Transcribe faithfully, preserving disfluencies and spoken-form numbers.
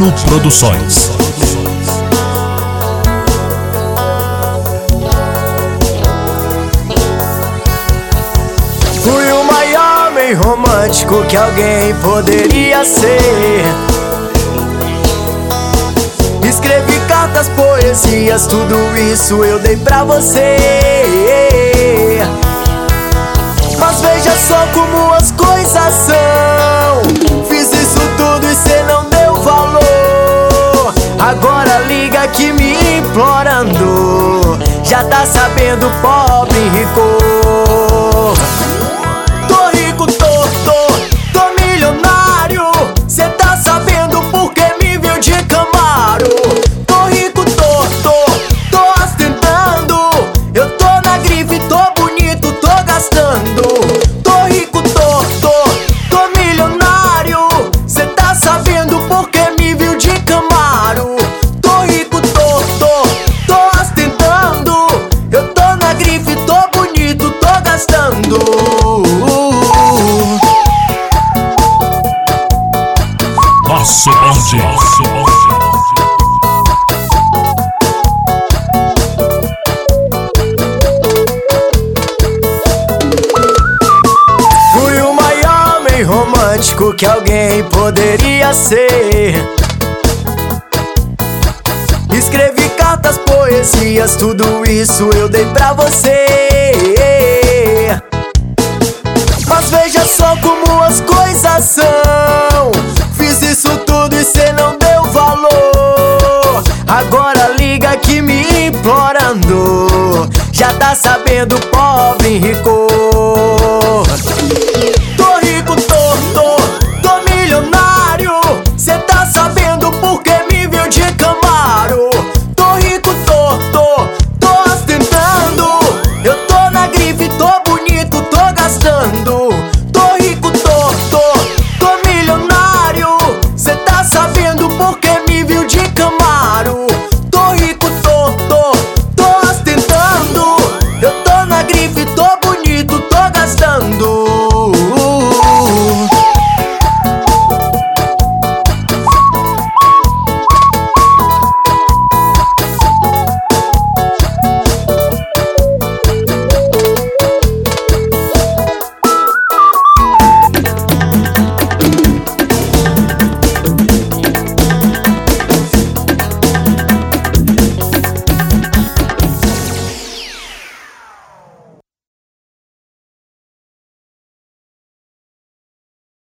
Juno Produções. Fui o maior homem romântico que alguém poderia ser. Escrevi cartas, poesias, tudo isso eu dei pra você. Mas veja só como as coisas são. Fiz isso tudo e cê não deu valor. Agora liga aqui me implorando. Já tá sabendo, pobre e rico. Tô rico, tô, tô, tô milionário. Cê tá sabendo porque me viu de Camaro. Tô rico, tô, tô, tô ostentando. Eu tô na grife, tô bonito, tô gastando. Tô rico, tô, tô, tô milionário. Cê tá sabendo porque me viu de Camaro. Tô rico, tô, tô, tô ostentando. Eu tô na grife, tô bonito, tô gastando. Nosso bonde. Nosso bonde. Fui o maior homem romântico que alguém poderia ser. Escrevi cartas, poesias, tudo isso eu dei pra você. Mas veja só como as coisas são. Fiz isso tudo e cê não deu valor. Agora liga aqui me implorando. Já tá sabendo, pobre e rico.